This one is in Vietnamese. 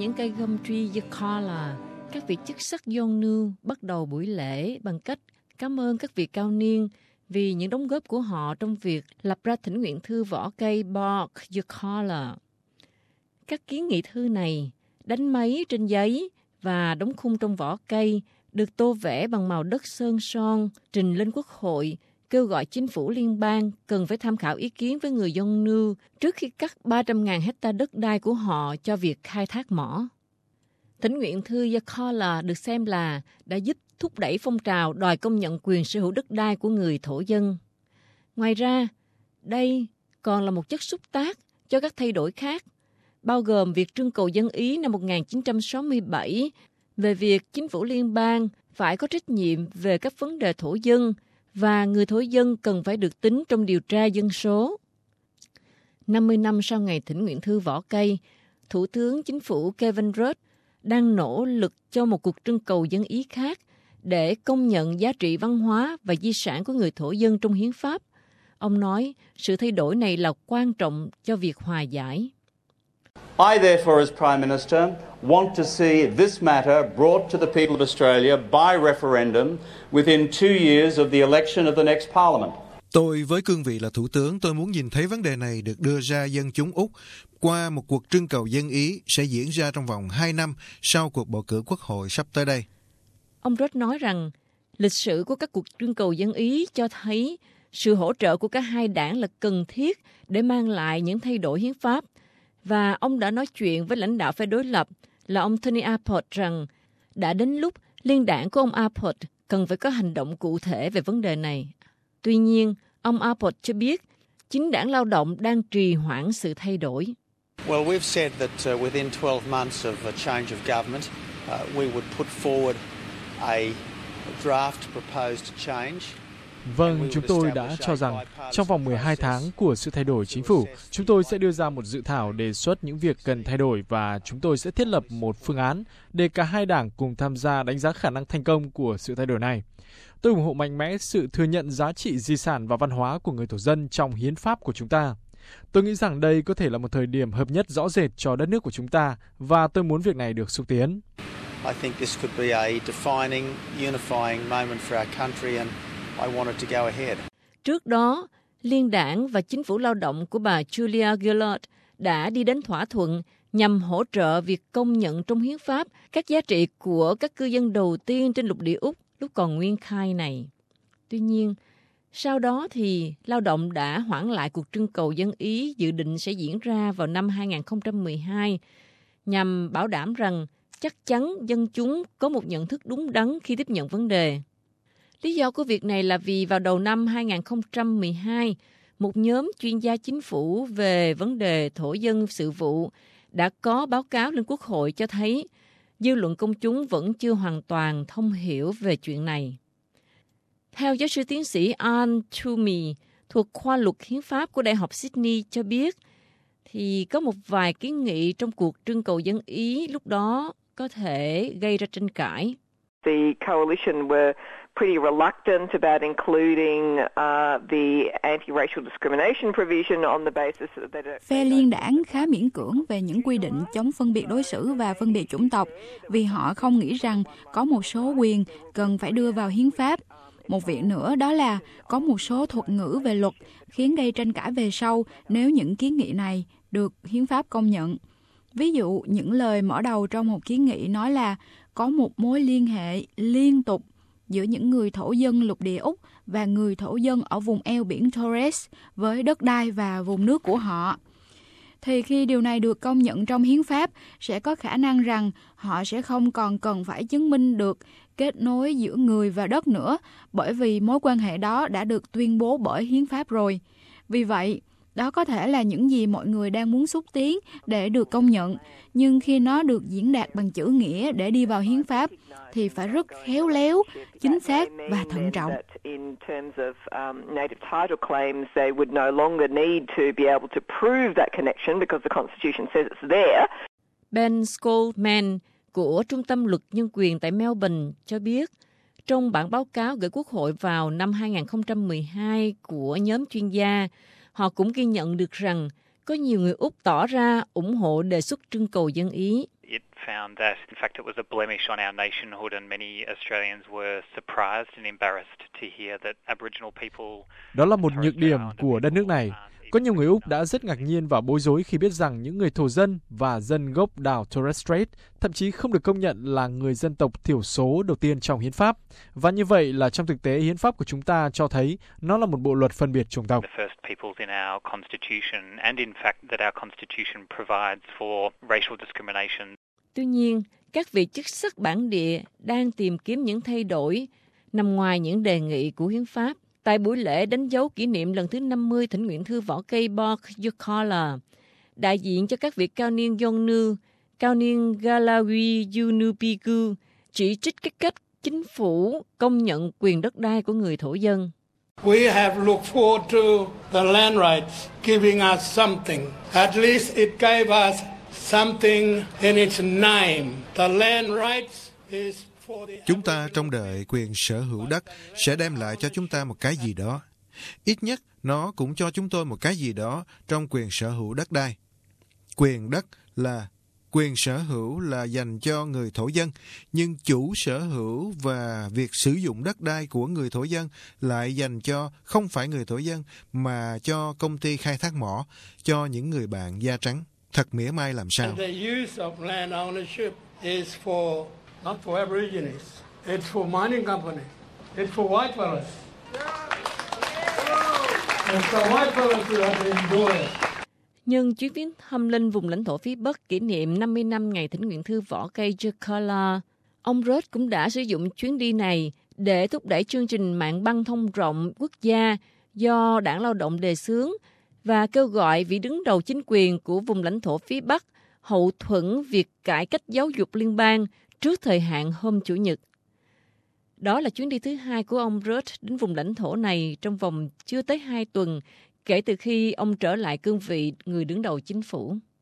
những cây gum tree Yucca, các vị chức sắc John New bắt đầu buổi lễ bằng cách cảm ơn các vị cao niên vì những đóng góp của họ trong việc lập ra thỉnh nguyện thư vỏ cây Bark Yucca. Các kiến nghị thư này đánh máy trên giấy và đóng khung trong vỏ cây được tô vẽ bằng màu đất sơn son trình lên Quốc hội, kêu gọi chính phủ liên bang cần phải tham khảo ý kiến với người John New trước khi cắt 300.000 hecta đất đai của họ cho việc khai thác mỏ. Thỉnh nguyện thư Yucca được xem là đã giúp thúc đẩy phong trào đòi công nhận quyền sở hữu đất đai của người thổ dân. Ngoài ra, đây còn là một chất xúc tác cho các thay đổi khác, bao gồm việc trưng cầu dân Ý năm 1967 về việc chính phủ liên bang phải có trách nhiệm về các vấn đề thổ dân và người thổ dân cần phải được tính trong điều tra dân số. 50 năm sau ngày thỉnh nguyện thư vỏ cây, Thủ tướng Chính phủ Kevin Rudd đang nỗ lực cho một cuộc trưng cầu dân Ý khác để công nhận giá trị văn hóa và di sản của người thổ dân trong hiến pháp. Ông nói sự thay đổi này là quan trọng cho việc hòa giải. I therefore, as Prime Minister, want to see this matter brought to the people of Australia by referendum within 2 years of the election of the next Parliament. Tôi với cương vị là Thủ tướng, tôi muốn nhìn thấy vấn đề này được đưa ra dân chúng Úc qua một cuộc trưng cầu dân Ý sẽ diễn ra trong vòng 2 năm sau cuộc bầu cử quốc hội sắp tới đây. Ông Rudd nói rằng lịch sử của các cuộc trưng cầu dân Ý cho thấy sự hỗ trợ của cả hai đảng là cần thiết để mang lại những thay đổi hiến pháp. Và ông đã nói chuyện với lãnh đạo phe đối lập là ông Tony Abbott rằng đã đến lúc liên đảng của ông Abbott cần phải có hành động cụ thể về vấn đề này. Tuy nhiên, ông Abbott cho biết chính đảng Lao động đang trì hoãn sự thay đổi. Well, we've said that within 12 months of a change of government, we would put forward a draft proposed change. Vâng, chúng tôi đã cho rằng trong vòng 12 tháng của sự thay đổi chính phủ, chúng tôi sẽ đưa ra một dự thảo đề xuất những việc cần thay đổi và chúng tôi sẽ thiết lập một phương án để cả hai đảng cùng tham gia đánh giá khả năng thành công của sự thay đổi này. Tôi ủng hộ mạnh mẽ sự thừa nhận giá trị di sản và văn hóa của người thổ dân trong hiến pháp của chúng ta. Tôi nghĩ rằng đây có thể là một thời điểm hợp nhất rõ rệt cho đất nước của chúng ta và tôi muốn việc này được xúc tiến. I think this could be a defining, unifying moment for our country and I want it to go ahead. Trước đó, Liên đảng và Chính phủ Lao động của bà Julia Gillard đã đi đến thỏa thuận nhằm hỗ trợ việc công nhận trong hiến pháp các giá trị của các cư dân đầu tiên trên lục địa Úc lúc còn nguyên khai này. Tuy nhiên, sau đó thì Lao động đã hoãn lại cuộc trưng cầu dân Ý dự định sẽ diễn ra vào năm 2012 nhằm bảo đảm rằng chắc chắn dân chúng có một nhận thức đúng đắn khi tiếp nhận vấn đề. Lý do của việc này là vì vào đầu năm 2012, một nhóm chuyên gia chính phủ về vấn đề thổ dân sự vụ đã có báo cáo lên Quốc hội cho thấy dư luận công chúng vẫn chưa hoàn toàn thông hiểu về chuyện này. Theo giáo sư tiến sĩ Anne Toomey thuộc khoa luật hiến pháp của Đại học Sydney cho biết, thì có một vài kiến nghị trong cuộc trưng cầu dân Ý lúc đó có thể gây ra tranh cãi. The coalition were pretty reluctant about including the anti-racial discrimination provision on the basis that Phe liên đảng khá miễn cưỡng về những quy định chống phân biệt đối xử và phân biệt chủng tộc vì họ không nghĩ rằng có một số quyền cần phải đưa vào hiến pháp. Một việc nữa đó là có một số thuật ngữ về luật khiến gây tranh cãi về sau nếu những kiến nghị này được hiến pháp công nhận. Ví dụ, những lời mở đầu trong một kiến nghị nói là có một mối liên hệ liên tục giữa những người thổ dân lục địa Úc và người thổ dân ở vùng eo biển Torres với đất đai và vùng nước của họ. Thì khi điều này được công nhận trong hiến pháp, sẽ có khả năng rằng họ sẽ không còn cần phải chứng minh được kết nối giữa người và đất nữa, bởi vì mối quan hệ đó đã được tuyên bố bởi hiến pháp rồi. Vì vậy, đó có thể là những gì mọi người đang muốn xúc tiến để được công nhận, nhưng khi nó được diễn đạt bằng chữ nghĩa để đi vào hiến pháp, thì phải rất khéo léo, chính xác và thận trọng. Ben Goldman của Trung tâm Luật Nhân quyền tại Melbourne cho biết, trong bản báo cáo gửi Quốc hội vào năm 2012 của nhóm chuyên gia, họ cũng ghi nhận được rằng có nhiều người Úc tỏ ra ủng hộ đề xuất trưng cầu dân Ý. It found that, in fact, it was a blemish on our nationhood, and many Australians were surprised and embarrassed to hear that Aboriginal people. Đó là một nhược điểm của đất nước này. Có nhiều người Úc đã rất ngạc nhiên và bối rối khi biết rằng những người thổ dân và dân gốc đảo Torres Strait thậm chí không được công nhận là người dân tộc thiểu số đầu tiên trong hiến pháp. Và như vậy là trong thực tế hiến pháp của chúng ta cho thấy nó là một bộ luật phân biệt chủng tộc. Tuy nhiên, các vị chức sắc bản địa đang tìm kiếm những thay đổi nằm ngoài những đề nghị của hiến pháp. Tại buổi lễ đánh dấu kỷ niệm lần thứ 50 thỉnh nguyện thư võ cây Bob Yukala, đại diện cho các vị cao niên Yolngu, cao niên Galawi Yunupingu chỉ trích cái cách chính phủ công nhận quyền đất đai của người thổ dân. We have looked forward to the land rights giving us something. At least it gave us something in its name. The land rights is. Chúng ta trông đợi quyền sở hữu đất sẽ đem lại cho chúng ta một cái gì đó. Ít nhất, nó cũng cho chúng tôi một cái gì đó trong quyền sở hữu đất đai. Quyền đất là quyền sở hữu là dành cho người thổ dân, nhưng chủ sở hữu và việc sử dụng đất đai của người thổ dân lại dành cho không phải người thổ dân mà cho công ty khai thác mỏ, cho những người bạn da trắng. Thật mỉa mai làm sao. Not for Aborigines. It's for mining companies. It's for white fellas. It's the white fellas who have been doing it. Nhân chuyến viếng thăm linh vùng lãnh thổ phía Bắc kỷ niệm 50 năm ngày thỉnh nguyện thư võ cây Yukala, ông Rudd cũng đã sử dụng chuyến đi này để thúc đẩy chương trình mạng băng thông rộng quốc gia do Đảng Lao động đề xướng và kêu gọi vị đứng đầu chính quyền của vùng lãnh thổ phía Bắc hậu thuẫn việc cải cách giáo dục liên bang trước thời hạn hôm Chủ nhật. Đó là chuyến đi thứ hai của ông Rudd đến vùng lãnh thổ này trong vòng chưa tới 2 tuần kể từ khi ông trở lại cương vị người đứng đầu chính phủ.